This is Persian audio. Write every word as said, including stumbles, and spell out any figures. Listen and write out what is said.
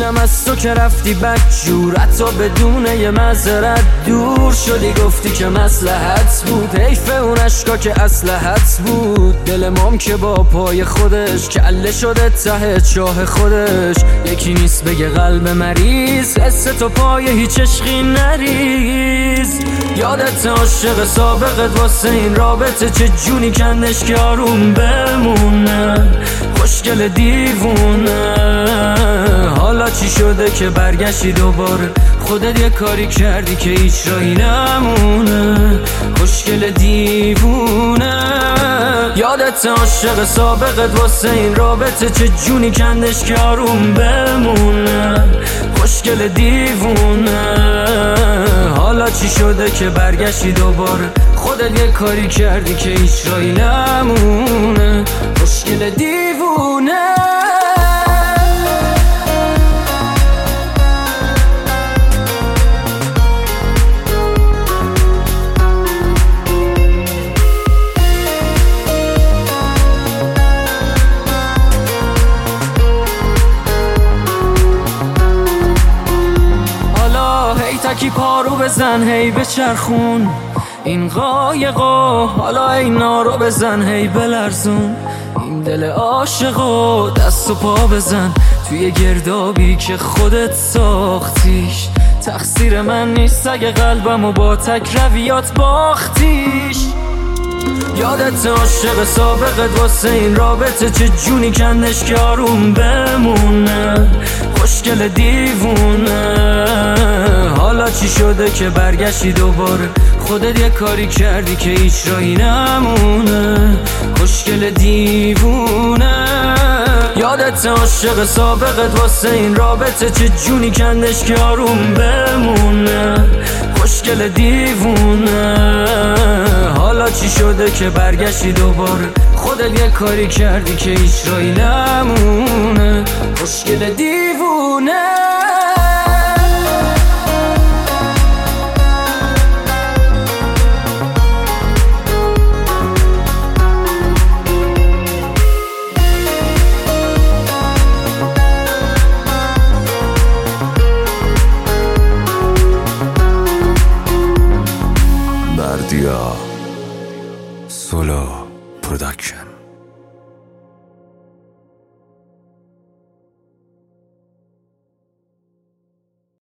اینم از تو که رفتی بدجور، حتی بدون یه معذرت دور شدی. گفتی که مصلحت بود، حیف اون اشکا که اصلحت بود. دل مام که با پای خودش کله شده ته چاه خودش. یکی نیست بگه قلب مریض، حس تو پای هیچ عشقی نریز. یادت عاشق سابقت واسه این رابطه چه جونی کندش که آروم بمونه. خوشگل دیوونه، حالا چی شده که برگشتی دوباره؟ خودت یه کاری کردی که هیچ راهی نمونه. خوشگل دیوونه، یادت عاشق سابقت واسه این رابطه چه جونی کندش که آروم بمونه. خوشگل دیوونه، حالا چی شده که برگشتی دوباره؟ خودت یه کاری کردی که هیچ راهی نمونه. خوشگل دیوونه. تکی پارو بزن هی بچرخون این قایقو، حالا اینا رو بزن هی بلرزون این دل عاشقو. دست و پا بزن توی گردابی که خودت ساختیش. تقصیر من نیست اگه قلبمو با تک رویات باختیش. یادت عاشق سابقت واسه این رابطه چه جونی کندش که آروم بمونه. خوشگل دیوونه، حالا چی شده که برگشتی دوباره؟ خودت یه کاری کردی که هیچ راهی نمونه. خوشگل دیوونه، یادت عاشق سابقت واسه این رابطه چه جونی کندش که آروم بمونه. خوشگل دیوونه، حالا چی شده که برگشتی دوباره؟ خودت یه کاری کردی که هیچ راهی نمونه. خوشگل دیوونه. Bardia Solo Production.